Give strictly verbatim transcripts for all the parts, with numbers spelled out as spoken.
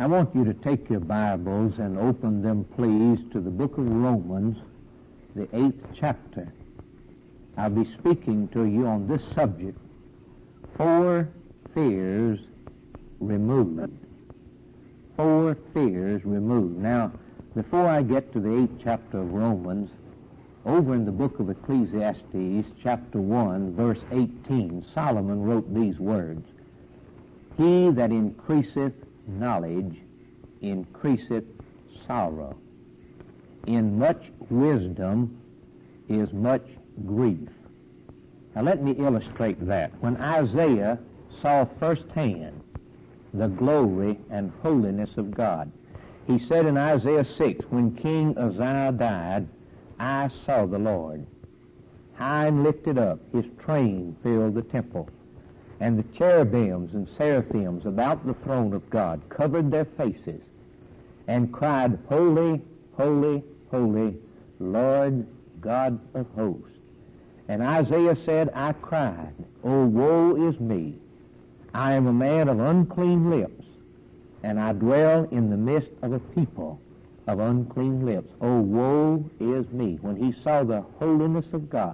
I want you to take your Bibles and open them, please, to the book of Romans, the eighth chapter. I'll be speaking to you on this subject, Four Fears Removed. Four Fears Removed. Now, before I get to the eighth chapter of Romans, over in the book of Ecclesiastes, chapter one, verse eighteen, Solomon wrote these words, "He that increaseth knowledge increaseth sorrow. In much wisdom is much grief." Now let me illustrate that. When Isaiah saw firsthand the glory and holiness of God, he said in Isaiah six, "When King Uzziah died, I saw the Lord, high and lifted up, his train filled the temple. And the cherubims and seraphims about the throne of God covered their faces and cried, Holy, holy, holy, Lord God of hosts." And Isaiah said, "I cried, O woe is me. I am a man of unclean lips, and I dwell in the midst of a people of unclean lips. O woe is me," when he saw the holiness of God.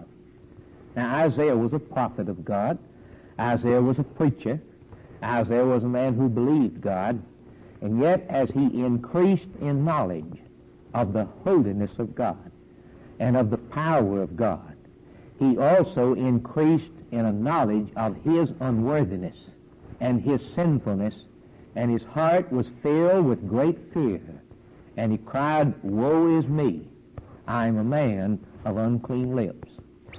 Now Isaiah was a prophet of God. Isaiah was a preacher. Isaiah was a man who believed God. And yet, as he increased in knowledge of the holiness of God and of the power of God, he also increased in a knowledge of his unworthiness and his sinfulness, and his heart was filled with great fear. And he cried, "Woe is me! I am a man of unclean lips."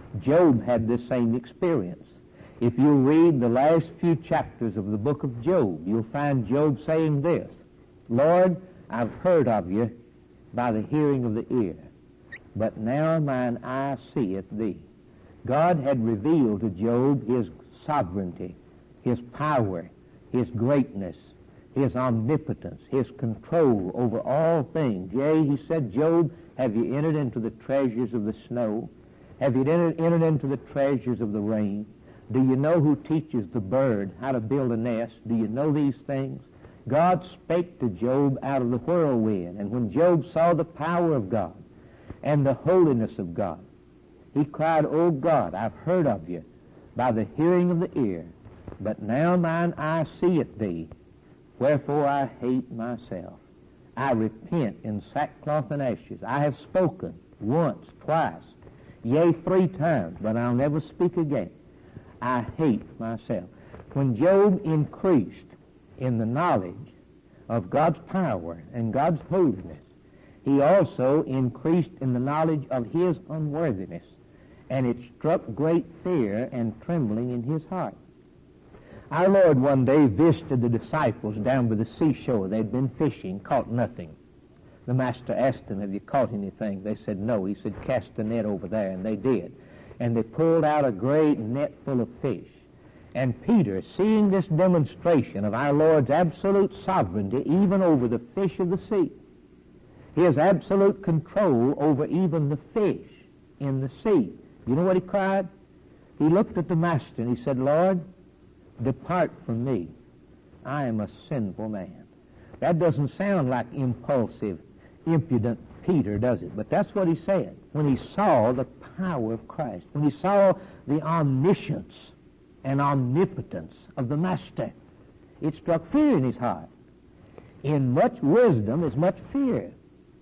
Job had this same experience. If you read the last few chapters of the book of Job, you'll find Job saying this, "Lord, I've heard of you by the hearing of the ear, but now mine eye seeth thee." God had revealed to Job his sovereignty, his power, his greatness, his omnipotence, his control over all things. Yea, he said, "Job, have you entered into the treasures of the snow? Have you entered, entered into the treasures of the rain? Do you know who teaches the bird how to build a nest? Do you know these things?" God spake to Job out of the whirlwind, and when Job saw the power of God and the holiness of God, he cried, "O God, I've heard of you by the hearing of the ear, but now mine eye seeth thee, wherefore I hate myself. I repent in sackcloth and ashes. I have spoken once, twice, yea, three times, but I'll never speak again. I hate myself." When Job increased in the knowledge of God's power and God's holiness, he also increased in the knowledge of his unworthiness, and it struck great fear and trembling in his heart. Our Lord one day visited the disciples down by the seashore. They'd been fishing, caught nothing. The Master asked them, "Have you caught anything?" They said, "No." He said, "Cast the net over there," and they did. And they pulled out a great net full of fish. And Peter, seeing this demonstration of our Lord's absolute sovereignty even over the fish of the sea, his absolute control over even the fish in the sea, you know what he cried? He looked at the Master and he said, "Lord, depart from me. I am a sinful man." That doesn't sound like impulsive, impudent Peter, does it? But that's what he said when he saw the power of Christ, when he saw the omniscience and omnipotence of the Master. It struck fear in his heart. In much wisdom is much fear.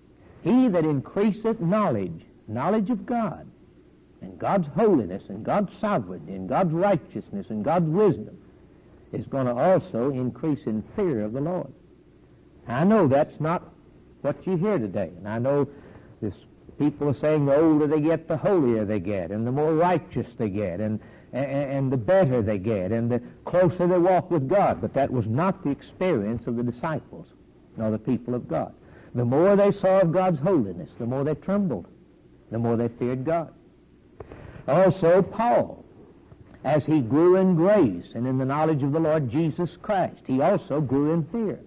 He that increaseth knowledge, knowledge of God, and God's holiness, and God's sovereignty, and God's righteousness, and God's wisdom, is going to also increase in fear of the Lord. I know that's not what you hear today, and I know this people are saying the older they get, the holier they get, and the more righteous they get, and, and, and the better they get, and the closer they walk with God. But that was not the experience of the disciples, nor the people of God. The more they saw of God's holiness, the more they trembled, the more they feared God. Also, Paul, as he grew in grace and in the knowledge of the Lord Jesus Christ, he also grew in fear.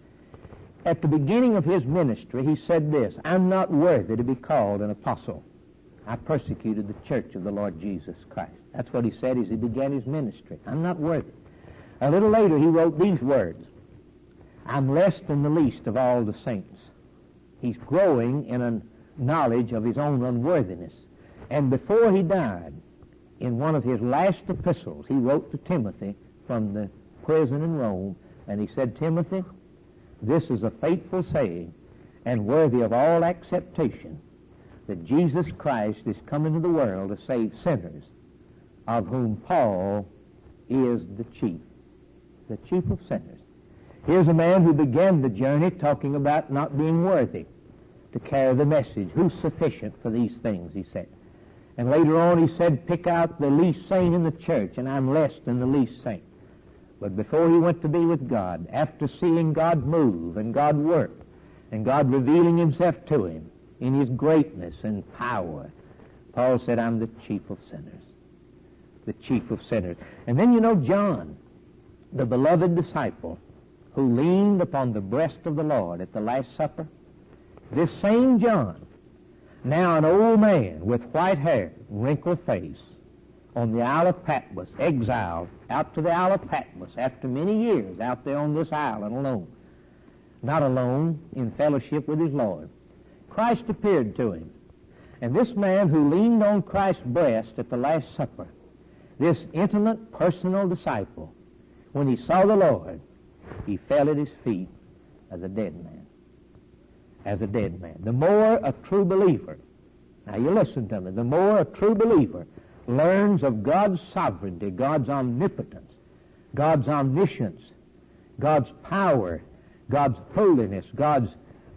At the beginning of his ministry, he said this, "I'm not worthy to be called an apostle. I persecuted the church of the Lord Jesus Christ." That's what he said as he began his ministry. "I'm not worthy." A little later, he wrote these words, I'm less than the least of all the saints. He's growing in a knowledge of his own unworthiness. And before he died, in one of his last epistles, he wrote to Timothy from the prison in Rome, and he said, Timothy, this is a faithful saying and worthy of all acceptation, that Jesus Christ is come into the world to save sinners, of whom Paul is the chief, the chief of sinners. Here's a man who began the journey talking about not being worthy to carry the message. Who's sufficient for these things, he said. And later on he said, pick out the least saint in the church, and I'm less than the least saint. But before he went to be with God, after seeing God move and God work, and God revealing himself to him in his greatness and power, Paul said, I'm the chief of sinners. The chief of sinners. And then you know John, the beloved disciple, who leaned upon the breast of the Lord at the Last Supper. This same John, now an old man with white hair, wrinkled face, on the Isle of Patmos, exiled out to the Isle of Patmos after many years out there on this island alone. Not alone, in fellowship with his Lord. Christ appeared to him. And this man who leaned on Christ's breast at the Last Supper, this intimate, personal disciple, when he saw the Lord, he fell at his feet as a dead man. As a dead man. The more a true believer, now you listen to me, the more a true believer learns of God's sovereignty, God's omnipotence, God's omniscience, God's power, God's holiness, God's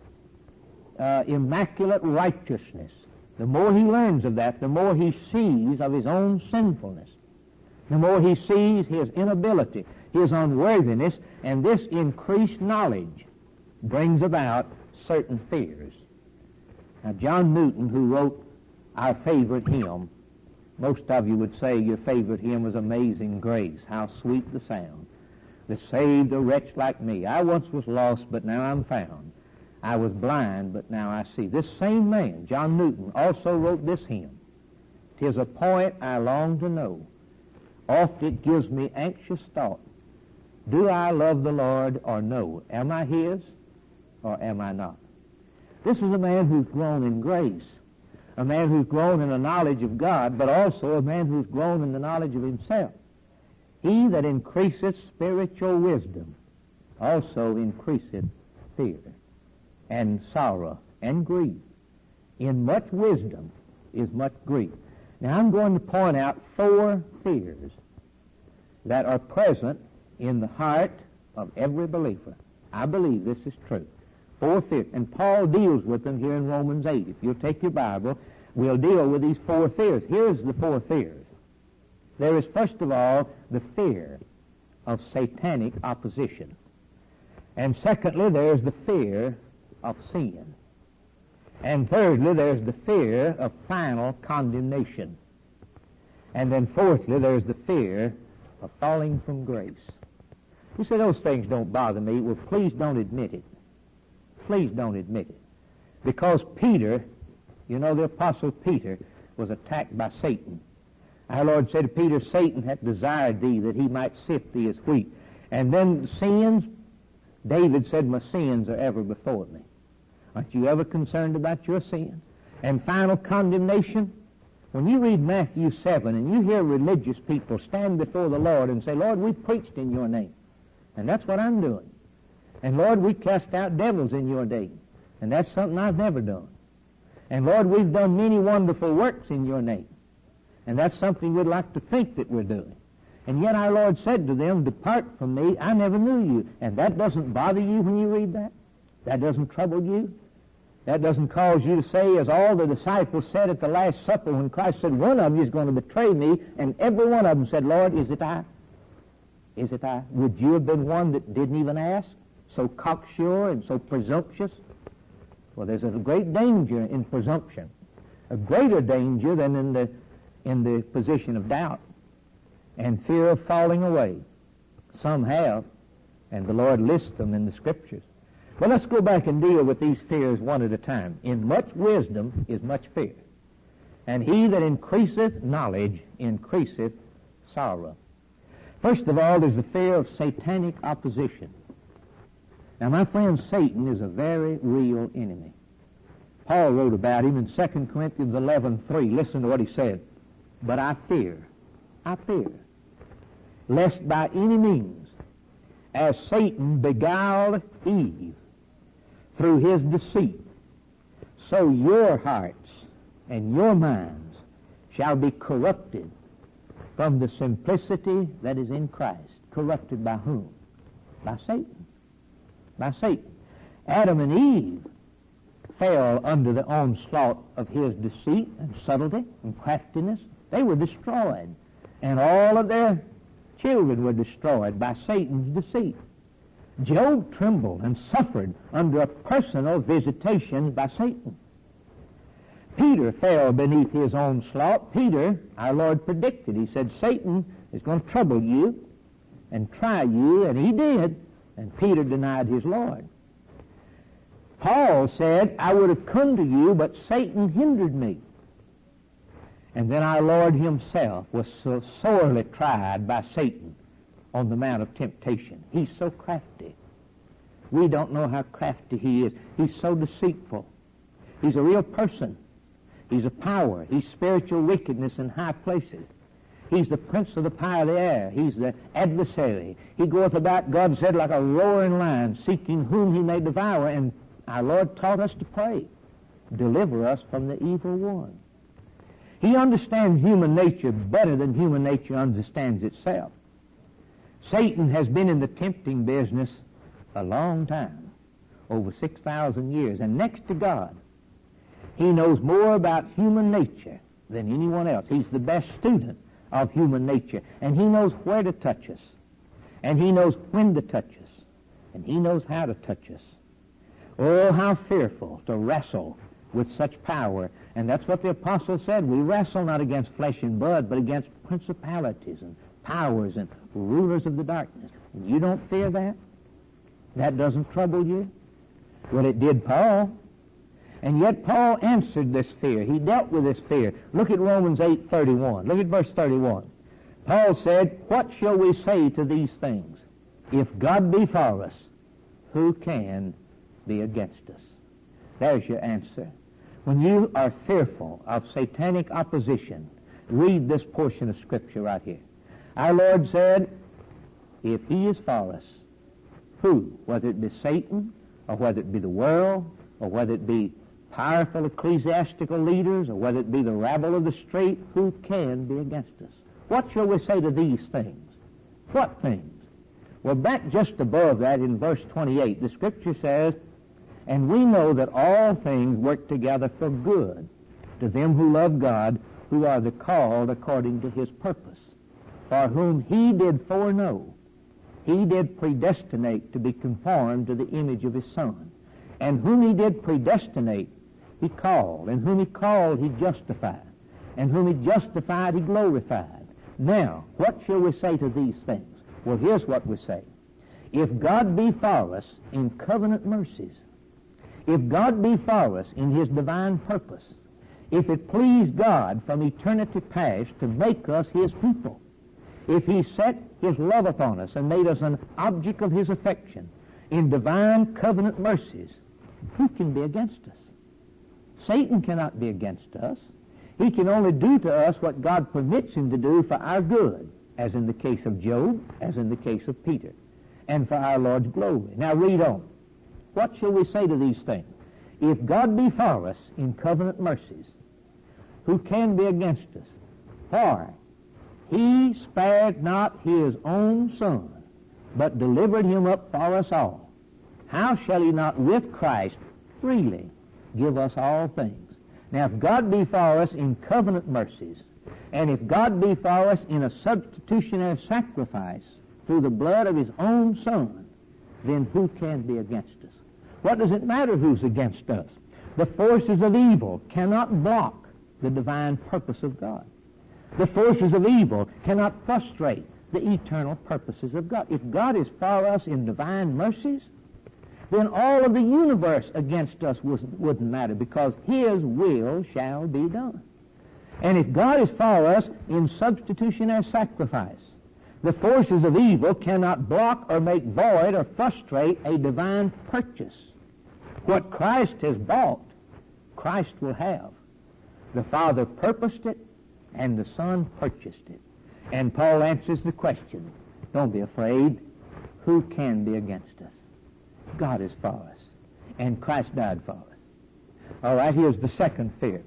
uh, immaculate righteousness, the more he learns of that, the more he sees of his own sinfulness, the more he sees his inability, his unworthiness, and this increased knowledge brings about certain fears. Now, John Newton, who wrote our favorite hymn, most of you would say your favorite hymn was Amazing Grace. How sweet the sound that saved a wretch like me. I once was lost, but now I'm found. I was blind, but now I see. This same man, John Newton, also wrote this hymn. "'Tis a point I long to know. Oft it gives me anxious thought. Do I love the Lord or no? Am I his or am I not?" This is a man who's grown in grace, a man who's grown in the knowledge of God, but also a man who's grown in the knowledge of himself. He that increaseth spiritual wisdom also increaseth fear and sorrow and grief. In much wisdom is much grief. Now I'm going to point out four fears that are present in the heart of every believer. I believe this is true. Four fears. And Paul deals with them here in Romans eight. If you'll take your Bible, we'll deal with these four fears. Here's the four fears. There is, first of all, the fear of satanic opposition. And secondly, there's the fear of sin. And thirdly, there's the fear of final condemnation. And then fourthly, there's the fear of falling from grace. You say, those things don't bother me. Well, please don't admit it. Please don't admit it. Because Peter, you know, the Apostle Peter was attacked by Satan. Our Lord said to Peter, Satan hath desired thee that he might sift thee as wheat. And then sins, David said, my sins are ever before me. Aren't you ever concerned about your sins? And final condemnation? When you read Matthew seven and you hear religious people stand before the Lord and say, Lord, we preached in your name. And that's what I'm doing. And Lord, we cast out devils in your name. And that's something I've never done. And Lord, we've done many wonderful works in your name. And that's something we'd like to think that we're doing. And yet our Lord said to them, depart from me, I never knew you. And that doesn't bother you when you read that? That doesn't trouble you? That doesn't cause you to say, as all the disciples said at the Last Supper when Christ said, one of you is going to betray me, and every one of them said, Lord, is it I? Is it I? Would you have been one that didn't even ask? So cocksure and so presumptuous? Well, there's a great danger in presumption. A greater danger than in the, in the position of doubt and fear of falling away. Some have, and the Lord lists them in the Scriptures. Well, let's go back and deal with these fears one at a time. In much wisdom is much fear. And he that increaseth knowledge increaseth sorrow. First of all, there's the fear of satanic opposition. Now, my friend, Satan is a very real enemy. Paul wrote about him in Second Corinthians eleven three. Listen to what he said. But I fear, I fear, lest by any means, as Satan beguiled Eve through his deceit, so your hearts and your minds shall be corrupted from the simplicity that is in Christ. Corrupted by whom? By Satan. By Satan. Adam and Eve fell under the onslaught of his deceit and subtlety and craftiness. They were destroyed, and all of their children were destroyed by Satan's deceit. Job trembled and suffered under a personal visitation by Satan. Peter fell beneath his onslaught. Peter, our Lord predicted. He said, Satan is going to trouble you and try you, and he did, and Peter denied his Lord. Paul said, I would have come to you, but Satan hindered me. And then our Lord himself was so sorely tried by Satan on the Mount of Temptation. He's so crafty. We don't know how crafty he is. He's so deceitful. He's a real person. He's a power. He's spiritual wickedness in high places. He's the prince of the power of the air. He's the adversary. He goeth about, God said, like a roaring lion, seeking whom he may devour. And our Lord taught us to pray, deliver us from the evil one. He understands human nature better than human nature understands itself. Satan has been in the tempting business a long time, over six thousand years. And next to God, he knows more about human nature than anyone else. He's the best student of human nature. And he knows where to touch us. And he knows when to touch us. And he knows how to touch us. Oh, how fearful to wrestle with such power. And that's what the apostle said. We wrestle not against flesh and blood, but against principalities and powers and rulers of the darkness. And you don't fear that? That doesn't trouble you? Well, it did Paul. And yet Paul answered this fear. He dealt with this fear. Look at Romans eight thirty-one. Look at verse thirty-one. Paul said, what shall we say to these things? If God be for us, who can be against us? There's your answer. When you are fearful of satanic opposition, read this portion of Scripture right here. Our Lord said, if he is for us, who? Whether it be Satan, or whether it be the world, or whether it be powerful ecclesiastical leaders, or whether it be the rabble of the street, who can be against us? What shall we say to these things? What things? Well, back just above that in verse twenty-eight, the Scripture says, and we know that all things work together for good to them who love God, who are the called according to his purpose, for whom he did foreknow, he did predestinate to be conformed to the image of his Son. And whom he did predestinate, he called. And whom he called, he justified. And whom he justified, he glorified. Now, what shall we say to these things? Well, here's what we say. If God be for us in covenant mercies, if God be for us in his divine purpose, if it pleased God from eternity past to make us his people, if he set his love upon us and made us an object of his affection in divine covenant mercies, who can be against us? Satan cannot be against us. He can only do to us what God permits him to do for our good, as in the case of Job, as in the case of Peter, and for our Lord's glory. Now read on. What shall we say to these things? If God be for us in covenant mercies, who can be against us? For he spared not his own Son, but delivered him up for us all. How shall he not with Christ freely give us all things? Now, if God be for us in covenant mercies, and if God be for us in a substitutionary sacrifice through the blood of his own Son, then who can be against us? What does it matter who's against us? The forces of evil cannot block the divine purpose of God. The forces of evil cannot frustrate the eternal purposes of God. If God is for us in divine mercies, then all of the universe against us wouldn't matter, because his will shall be done. And if God is for us in substitutionary sacrifice, The forces of evil cannot block or make void or frustrate a divine purchase. What Christ has bought, Christ will have. The Father purposed it, and the Son purchased it. And Paul answers the question, don't be afraid. Who can be against us? God is for us, and Christ died for us. All right, here's the second fear.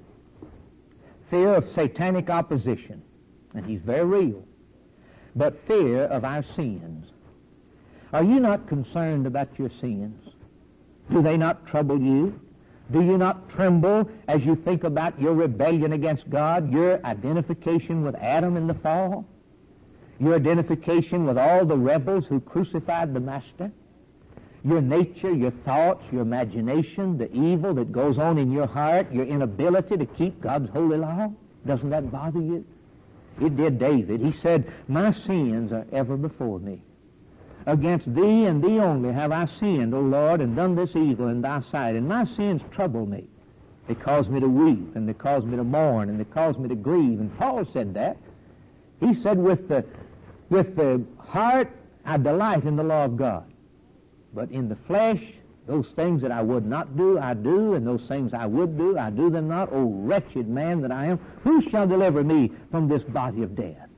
Fear of satanic opposition, and he's very real. But fear of our sins. Are you not concerned about your sins? Do they not trouble you? Do you not tremble as you think about your rebellion against God, your identification with Adam in the fall, your identification with all the rebels who crucified the Master, your nature, your thoughts, your imagination, the evil that goes on in your heart, your inability to keep God's holy law? Doesn't that bother you? It did David. He said, my sins are ever before me. Against thee and thee only have I sinned, O Lord, and done this evil in thy sight. And my sins trouble me. They cause me to weep, and they cause me to mourn, and they cause me to grieve. And Paul said that. He said, with the, with the heart I delight in the law of God. But in the flesh, those things that I would not do, I do, and those things I would do, I do them not. O wretched man that I am, who shall deliver me from this body of death?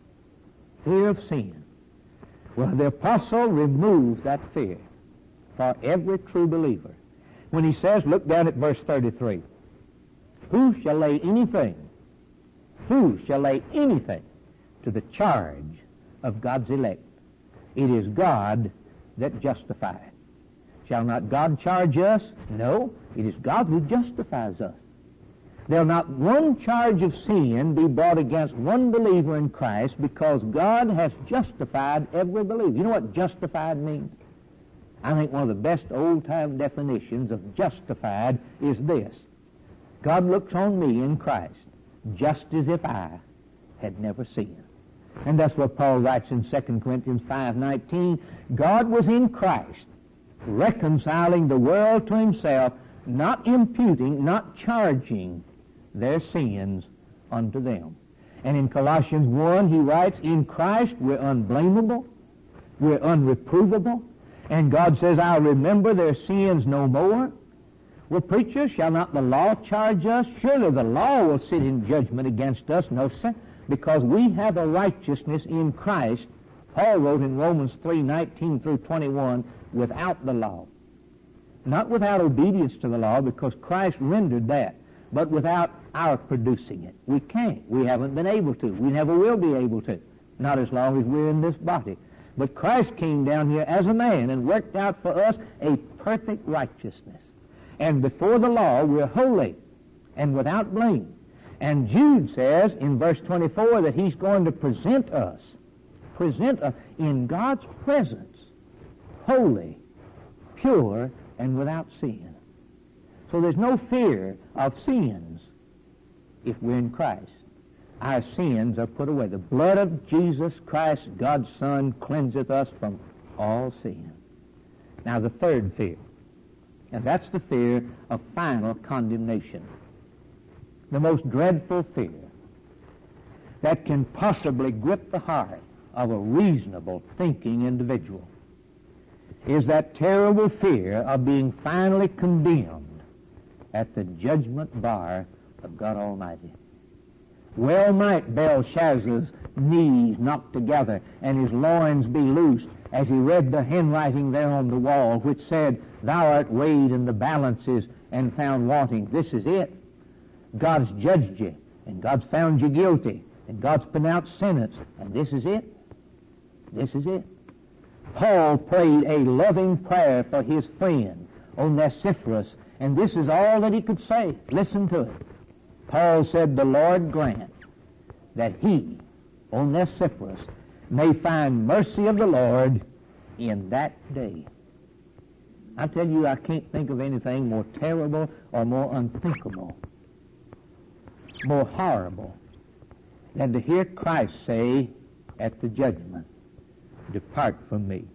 Fear of sin. Well, the apostle removes that fear for every true believer. When he says, look down at verse thirty-three, who shall lay anything, who shall lay anything to the charge of God's elect? It is God that justifieth. Shall not God charge us? No, it is God who justifies us. There'll not one charge of sin be brought against one believer in Christ, because God has justified every believer. You know what justified means? I think one of the best old-time definitions of justified is this. God looks on me in Christ just as if I had never sinned. And that's what Paul writes in Second Corinthians five nineteen. God was in Christ, reconciling the world to himself, not imputing, not charging their sins unto them. And in Colossians one, he writes, in Christ we're unblameable, we're unreprovable, and God says, I'll remember their sins no more. Well, preacher, shall not the law charge us? Surely the law will sit in judgment against us. No, sir, because we have a righteousness in Christ. Paul wrote in Romans three nineteen through twenty-one, without the law. Not without obedience to the law, because Christ rendered that, but without our producing it. We can't. We haven't been able to. We never will be able to. Not as long as we're in this body. But Christ came down here as a man and worked out for us a perfect righteousness. And before the law, we're holy and without blame. And Jude says in verse twenty-four that he's going to present us, present us in God's presence, holy, pure, and without sin. So there's no fear of sins if we're in Christ. Our sins are put away. The blood of Jesus Christ, God's Son, cleanseth us from all sin. Now the third fear, and that's the fear of final condemnation. The most dreadful fear that can possibly grip the heart of a reasonable, thinking individual is that terrible fear of being finally condemned at the judgment bar of God Almighty. Well might Belshazzar's knees knock together and his loins be loosed as he read the handwriting there on the wall, which said, Thou art weighed in the balances and found wanting. This is it. God's judged you, and God's found you guilty, and God's pronounced sentence, and this is it. This is it. Paul prayed a loving prayer for his friend, Onesiphorus, and this is all that he could say. Listen to it. Paul said, the Lord grant that he, Onesiphorus, may find mercy of the Lord in that day. I tell you, I can't think of anything more terrible or more unthinkable, more horrible, than to hear Christ say at the judgment, Depart from me.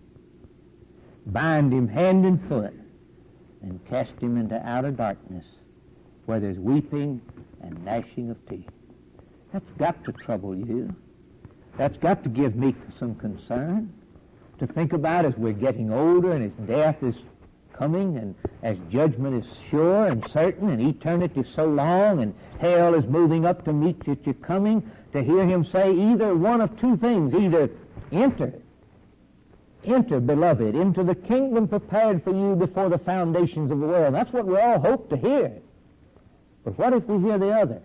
Bind him hand and foot and cast him into outer darkness where there's weeping and gnashing of teeth. That's got to trouble you. That's got to give me some concern to think about as we're getting older and as death is coming and as judgment is sure and certain and eternity is so long and hell is moving up to meet you at your coming, to hear him say either one of two things, either enter, enter, beloved, into the kingdom prepared for you before the foundations of the world. That's what we all hope to hear. But what if we hear the other?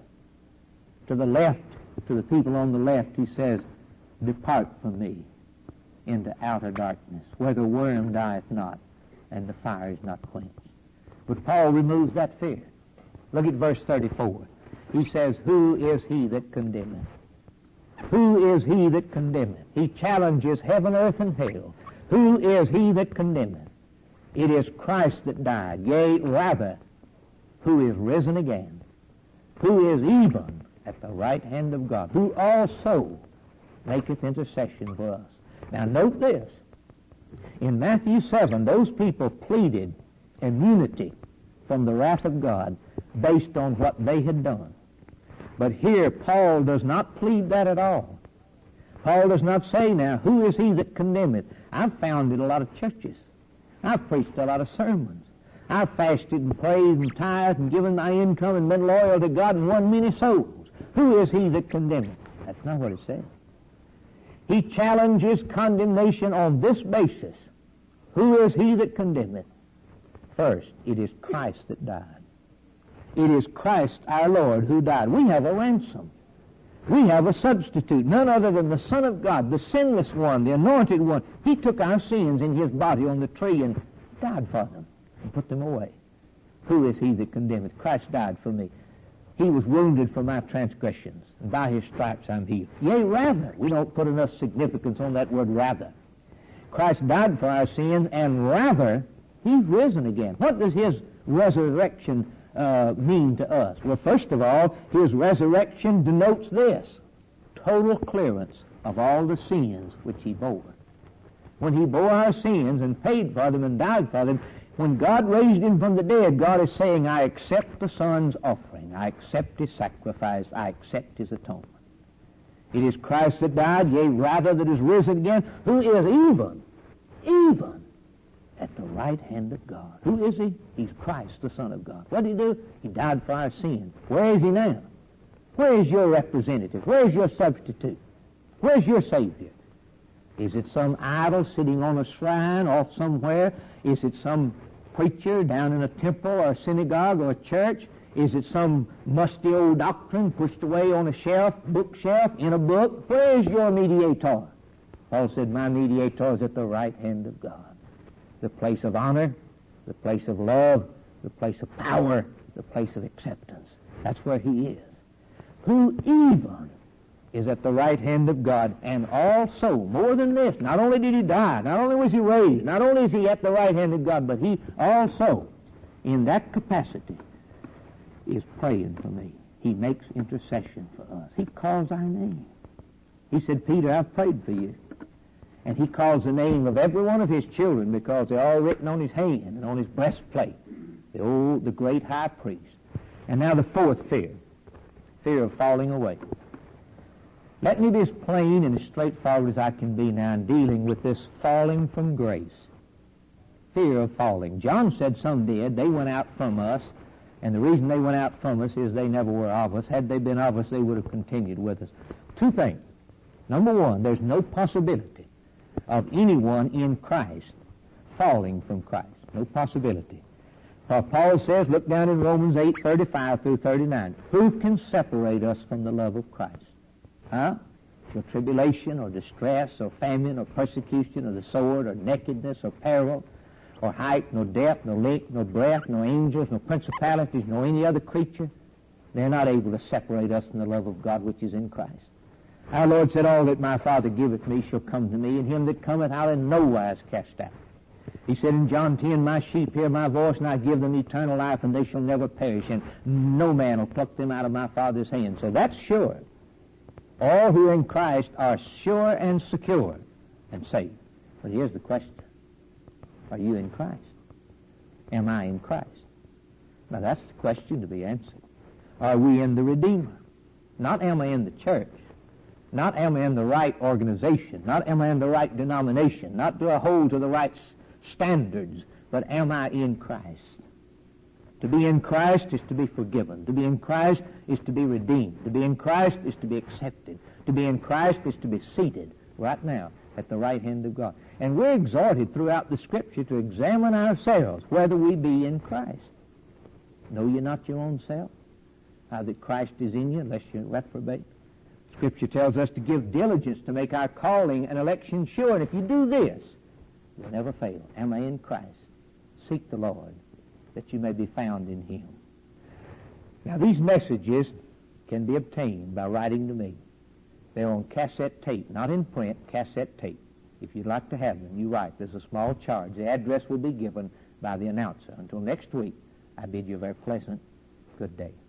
To the left, to the people on the left, he says, depart from me into outer darkness, where the worm dieth not, and the fire is not quenched. But Paul removes that fear. Look at verse thirty-four. He says, who is he that condemneth? Who is he that condemneth? He challenges heaven, earth, and hell. Who is he that condemneth? It is Christ that died, yea, rather, who is risen again, who is even at the right hand of God, who also maketh intercession for us. Now note this. In Matthew seven, those people pleaded immunity from the wrath of God based on what they had done. But here, Paul does not plead that at all. Paul does not say, now, who is he that condemneth? I've founded a lot of churches. I've preached a lot of sermons. I've fasted and prayed and tithed and given my income and been loyal to God and won many souls. Who is he that condemneth? That's not what it says. He challenges condemnation on this basis. Who is he that condemneth? First, it is Christ that died. It is Christ our Lord who died. We have a ransom. We have a substitute, none other than the Son of God, the sinless one, the anointed one. He took our sins in his body on the tree and died for them and put them away. Who is he that condemneth? Christ died for me. He was wounded for my transgressions, and by his stripes I'm healed. Yea, rather. We don't put enough significance on that word rather. Christ died for our sins, and rather, he's risen again. What does his resurrection uh, mean to us? Well, first of all, his resurrection denotes this: total clearance of all the sins which he bore. When he bore our sins and paid for them and died for them, when God raised him from the dead, God is saying, I accept the Son's offering. I accept his sacrifice. I accept his atonement. It is Christ that died, yea, rather, that is risen again, who is even, even at the right hand of God. Who is he? He's Christ, the Son of God. What did he do? He died for our sins. Where is he now? Where is your representative? Where is your substitute? Where's your Savior? Is it some idol sitting on a shrine off somewhere? Is it some preacher down in a temple or a synagogue or a church? Is it some musty old doctrine pushed away on a shelf, bookshelf, in a book? Where is your mediator? Paul said, my mediator is at the right hand of God. The place of honor, the place of love, the place of power, the place of acceptance. That's where he is. Who even is at the right hand of God, and also, more than this, not only did he die, not only was he raised, not only is he at the right hand of God, but he also, in that capacity, is praying for me. He makes intercession for us. He calls our name. He said, Peter, I've prayed for you. And he calls the name of every one of his children because they're all written on his hand and on his breastplate. The old, the great high priest. And now the fourth fear, fear of falling away. Let me be as plain and as straightforward as I can be now in dealing with this falling from grace. Fear of falling. John said some did. They went out from us, and the reason they went out from us is they never were of us. Had they been of us, they would have continued with us. Two things. Number one, there's no possibility of anyone in Christ falling from Christ. No possibility. For Paul says, look down in Romans eight, thirty-five through thirty-nine. Who can separate us from the love of Christ? Huh? Or tribulation, or distress, or famine, or persecution, or the sword, or nakedness, or peril, or height, nor depth, nor length, nor breadth, nor angels, nor principalities, nor any other creature. They're not able to separate us from the love of God which is in Christ. Our Lord said, all that my Father giveth me shall come to me, and him that cometh I'll in no wise cast out. He said in John ten, my sheep hear my voice, and I give them eternal life, and they shall never perish, and no man will pluck them out of my Father's hand. So that's sure. All who are in Christ are sure and secure and saved. But here's the question. Are you in Christ? Am I in Christ? Now that's the question to be answered. Are we in the Redeemer? Not am I in the church. Not am I in the right organization, not am I in the right denomination, not do I hold to the right s- standards, but am I in Christ? To be in Christ is to be forgiven. To be in Christ is to be redeemed. To be in Christ is to be accepted. To be in Christ is to be seated right now at the right hand of God. And we're exhorted throughout the Scripture to examine ourselves whether we be in Christ. Know ye not your own self, how that Christ is in you, unless you reprobate? Scripture tells us to give diligence to make our calling and election sure. And if you do this, you'll never fail. Am I in Christ? Seek the Lord, that you may be found in Him. Now, these messages can be obtained by writing to me. They're on cassette tape, not in print, cassette tape. If you'd like to have them, you write. There's a small charge. The address will be given by the announcer. Until next week, I bid you a very pleasant good day.